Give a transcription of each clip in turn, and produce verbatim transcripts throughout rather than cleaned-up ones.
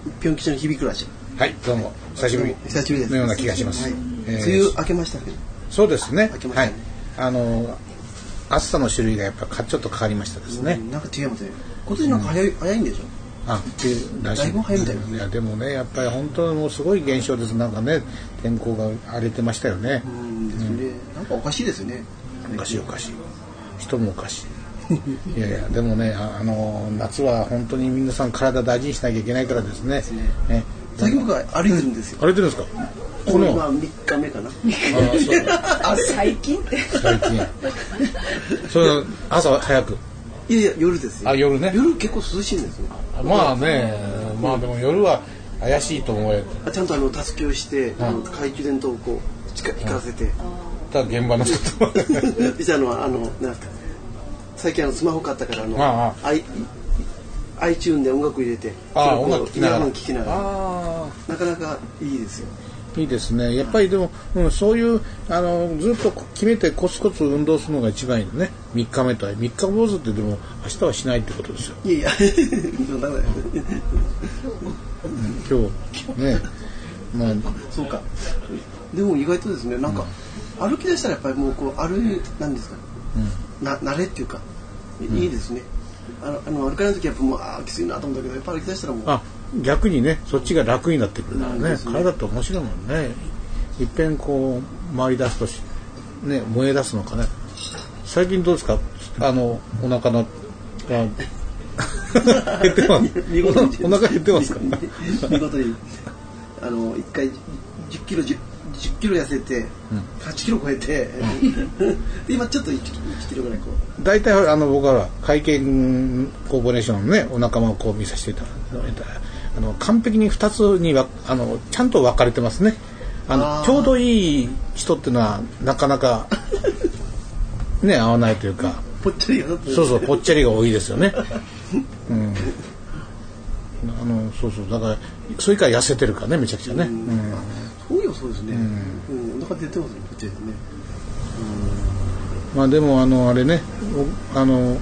ぴょん吉の響くラジオ。はい、どうも久しぶり久しぶりですのような気がします。はい、 えー、梅雨明けましたけど。 そうですね。 明けましたね。 はい、あの暑さの種類がやっぱちょっと変わりましたですね。 うん、なんか違いますね。今年なんか早い、うん、早いんでしょ。 あ、 だいぶ早いみたいな。 いやでもねやっぱり本当にもうすごい現象です。なんかね天候が荒れてましたよね。 うんですね。うん、なんかおかしいですよね。 おかしいおかしい。人もおかしい。いやいやでもねあの夏は本当に皆さん体大事にしなきゃいけないからですね。 ですね。ね最近僕は歩いてるんですよ。 歩いてるんですか。 このまあみっかめかな。 ああ最近って最近。それ朝早く。 いやいや夜ですよ。 あ夜ね。 夜結構涼しいんですよ。 まあねまあでも夜は怪しいと思え。 ちゃんとあのたすきをして、うん、あの懐中電灯をこう光らせて。うん、 ただ現場の人と。 実はあのあのなんか最近あのスマホ買ったからあのああ I iTunes で音楽入れてああ音楽聴きながら聴きながらなかなかいいですよ。 いいですね。やっぱりでも、うん、そういうあのずっと決めてコツコツ運動するのが一番いいのね。みっかめとはみっか坊主ってでも明日はしないってことですよ。 いやいや今日ねまあそうか。でも意外とですねなんか、うん、歩き出したらやっぱりもうこう歩いなんですか、うん、な慣れっていうか、うん、いいですね。あのあの歩かない時はやっぱもうあきついなと思ったけどやっぱ歩き出したらもうあ逆にねそっちが楽になってくるからね、ね体って面白いもんね。いっぺんこう回り出すとね燃え出すのかね。最近どうですかあのお腹の減ってますお腹減ってますか見事にあのいっかいじゅっキロじゅっキロ痩せて、うん、はちキロ超えて、うん、で今ちょっといちキロぐらいこう大体あの僕は会見コーポレーションのねお仲間をこう見させていただいたあの完璧にふたつにはあのちゃんと分かれてますね。あのちょうどいい人っていうのはなかなかね合わないというかぽっちゃりがそうそうぽっちゃりが多いですよね。うん、あのそうそうだからそれから痩せてるからねめちゃくちゃね。うん、 そうよそうですね。うん、お腹出てますねこっちですね。 まあでもあのあれねあの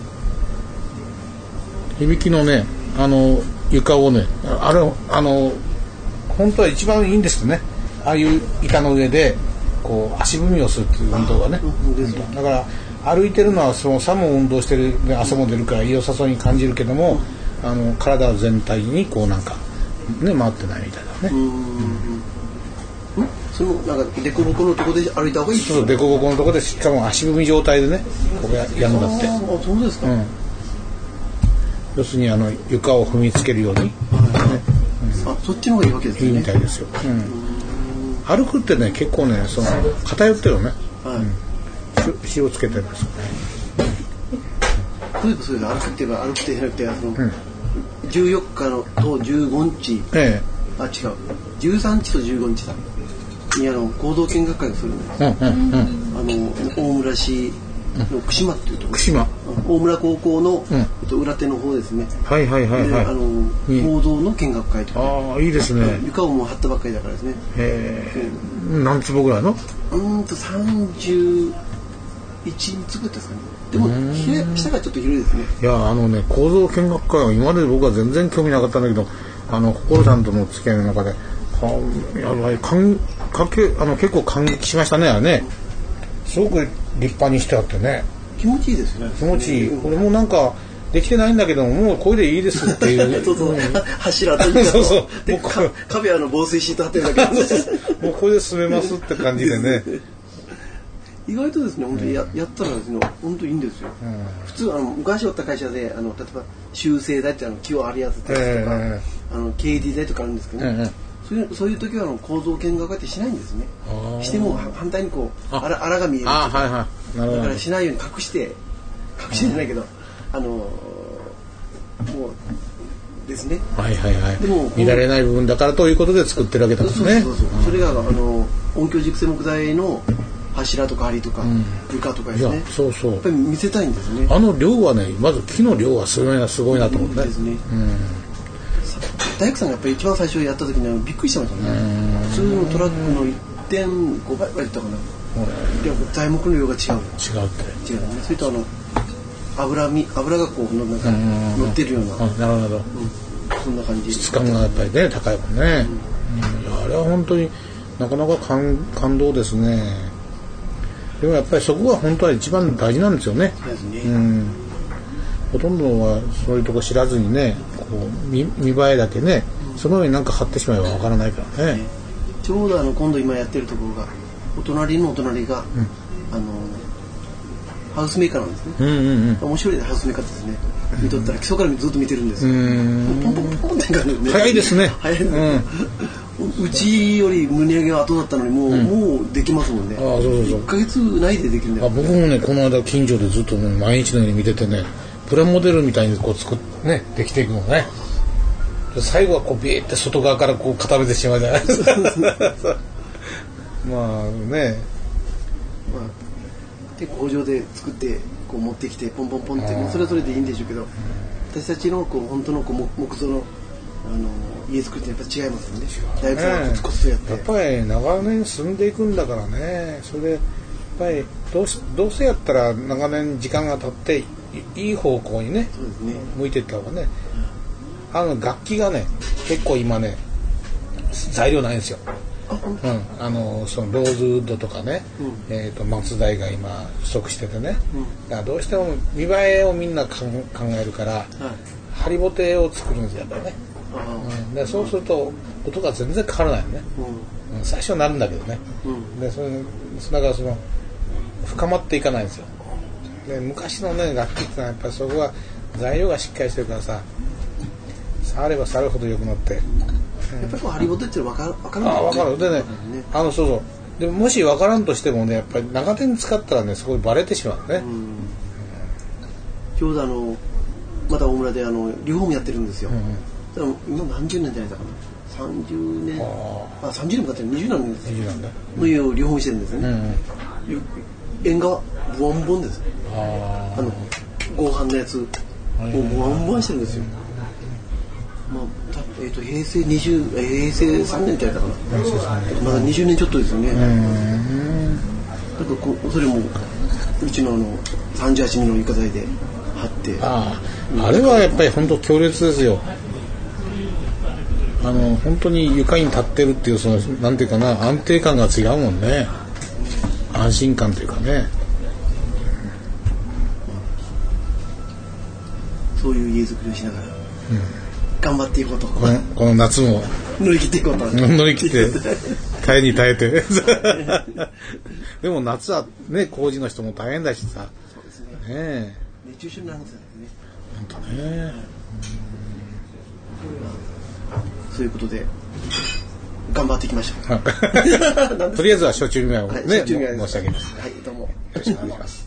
響きのねあの床をねあれあの本当は一番いいんですね。ああいう板の上でこう足踏みをするっていう運動がね。だから歩いてるのはそのさも運動してる汗も出るから良さそうに感じるけども、うん、あの体全体にこうなんかね回ってないみたいだね。うんうん、そのなんかデコボコのところで歩いた方がいい。 そうデコボコのところでしかも足踏み状態でねここややるんだって。 あそうですか。うん、 要するにあの床を踏みつけるように、はいねうん、あそっちの方がいいわけですね。 いいみたいですよ。うん、歩くってね結構ねその偏ってるよね。はいうん、火をつけてるんですよね。 例えばそうです歩くって言えば歩くってじゃなくてその、うん、じゅうよっかのとじゅうごにち、ええ、あ違うじゅうさんにちとじゅうごにちだにあの行動見学会をするんです、うんうんうん、あの大村市の串間っていうところ、 串間大村高校の、うんえっと、裏手の方ですね。 はいはいはいはい。 あの行動の見学会とか、ね、 ああいいですね。 床をもう張ったばっかりだからですね。 へえ、うん、何坪ぐらいの？ うんとさんじゅういちつぶですかね。でも下がちょっと広いですね。 いやあのね構造見学会は今まで僕は全然興味なかったんだけどあの心さんとの付き合いの中ではやばいかんかけあの結構感激しましたねあれね。すごく立派にしてあってね気持ちいいですね。 気持ちいい。これもなんかできてないんだけどももうこれでいいですっていうそうそう、うん、柱というかそうそうで壁はあの防水シート貼ってるだけもうこれで進めますって感じでね意外とですね本当に や,、うん、やったらですね本当にいいんですよ、うん、普通あの昔おった会社であの例えば修正台ってあの木を張り合わせたりとか、えー、あの ケーディー 台とかあるんですけどね、えーそういう、そういう時はあの構造見学会ってしないんですね。しても反対にこうあら、あらが見える。 あ、はいはい。なるほど。 だからしないように隠して隠してじゃないけどあのもうですね。 はいはいはい。でも見られない部分だからということで作ってるわけだもんね。そうそうそう。それがあの音響軸線木材の柱とか梁とか、うん、床とかですね。 そうそう。 やっぱり見せたいんですね。 あの量はね、まず木の量はすごいなすごいなと思って。 ですね。うん大工さんがやっぱり一番最初やった時にはびっくりしてましたね。普通のトラックの いってんご 倍ぐらいだったかな。材木の量が違う。違うって。 違うね。それとあの油身油がこうなんか乗ってるような。 なるほど。 そんな感じ。 質感がやっぱりね高いもんね。うん、いやあれは本当になかなか 感, 感動ですね。でもやっぱりそこが本当は一番大事なんですよね。 そうですね。 うん、ほとんどはそういうとこ知らずにね、こう 見, 見栄えだけね、うん、その上になんか貼ってしまえばわからないからね。 ちょうどあの今度今やってるところがお隣のお隣が、うん、あのハウスメーカーなんですね。うんうんうん、面白いハウスメーカーですね。見とったら基礎からずっと見てるんですよ。うんポンポンポンって感じでね。 早いですね。 早いですね。うん、うちより胸上げは後だったのにもう、うん、もうできますもんね。ああそうそうそう。いっかげつ内でできるんだよ。 あ僕もねこの間近所でずっと、ね、毎日のように見ててね、プラモデルみたいにこう作ってねできていくのね。最後はこうビーって外側からこう固めてしまうじゃないですか。まあね。 まあで工場で作ってこう持ってきてポンポンポンってもうそれはそれでいいんでしょうけど、私たちのこう本当のこう木造のあの家作りってやっぱ違いますよね。大工さんがコツコツやって。 やっぱり長年住んでいくんだからね。それでやっぱりどうしどうせやったら長年時間が経っていい方向にね、そうですね向いていった方がね。あの楽器がね結構今ね材料ないんですよ。うん、あのそのローズウッドとかね、うん、えー、と松材が今不足しててね、うん、だからどうしても見栄えをみんな考えるから、はい、ハリボテを作るんですよやっぱりね、うん、でそうすると音が全然変わらないよね、うんうん、最初はなるんだけどね、うん、でそれだからその深まっていかないんですよ。で昔のね楽器ってのはやっぱりそこは材料がしっかりしてるからさ触れば触るほど良くなって、 うん、やっぱりこうハリボテって分かる分かるんだよね。あ分かるでね、あのそうそうでもし分からんとしてもねやっぱり長年使ったらねそこでバレてしまうね。うん、 ちょうどあのまた大村であのリフォームやってるんですよ。うん、今何十年じゃないかな。さんじゅうねんあさんじゅうねんも経ってるにじゅうねんですよ。にじゅうねんだ。の家をリフォームしてるんですよね。うん、縁側ボンボンです。ああの合板のやつをボンボンしてるんですよ。まあえー、と平成にじゅう平成さんねんってやったかな。まだにじゅうねんちょっとですよね。うんだからこそれもうちのあのさんじゅうはちミリの床材で貼って。 ああ、あれはやっぱり本当強烈ですよ。あの本当に床に立ってるっていうそのなんていうかな安定感が違うもんね。安心感というかね。 そういう家づくりをしながら。うん頑張っていこうとこの、この夏も乗り切っていこうと乗り切って耐えに耐えてでも夏はね工事の人も大変だしさそうですねね熱中症になるんですよね本当ね、 うん、そういうことで頑張っていきましょうとりあえずは初中見舞いをね、はい、申し上げますはいどうもよろしくお願いします